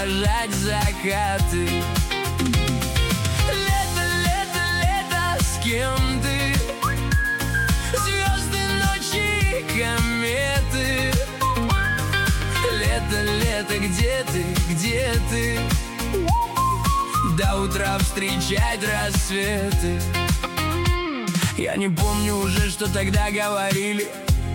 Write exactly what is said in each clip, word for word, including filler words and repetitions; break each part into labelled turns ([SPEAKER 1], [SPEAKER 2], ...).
[SPEAKER 1] провожать закаты. Лето, лето, лето, с кем ты? Звезды, ночи, кометы. Лето, лето, где ты, где ты? До утра встречать рассветы. Я не помню уже, что тогда говорили,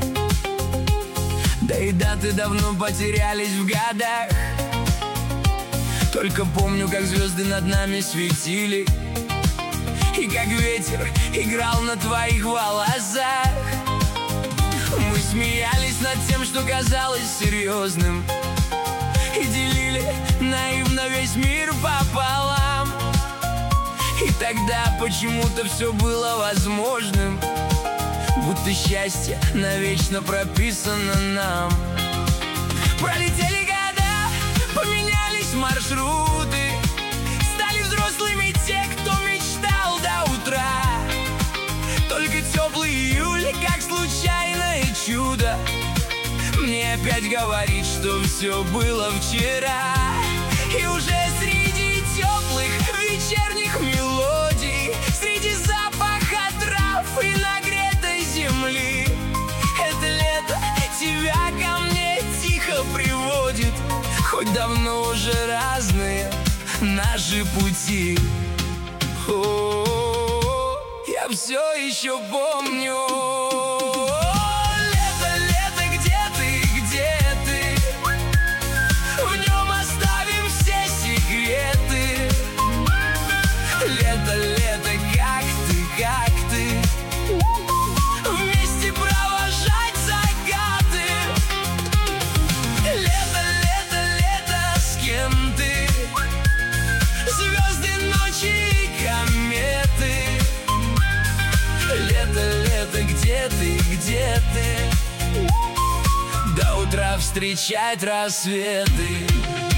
[SPEAKER 1] да и даты давно потерялись в годах. Только помню, как звезды над нами светили, и как ветер играл на твоих волосах. Мы смеялись над тем, что казалось серьезным, и делили наивно весь мир пополам. И тогда почему-то все было возможным, будто счастье навечно прописано нам. Пролетели года, поменялись маршруты, стали взрослыми те, кто мечтал до утра. Только теплый июль, как случайное чудо, мне опять говорит, что все было вчера. И уже среди теплых вечерних мелодий, среди запаха трав и нагретой земли, это лето тебя ко мне тихо приводит, хоть давно уже разные наши пути. О-о-о, я все еще помню. Лето, лето, как ты, как ты? Вместе провожать закаты. Лето, лето, лето, с кем ты? Звезды, ночи, кометы. Лето, лето, где ты, где ты? До утра встречать рассветы.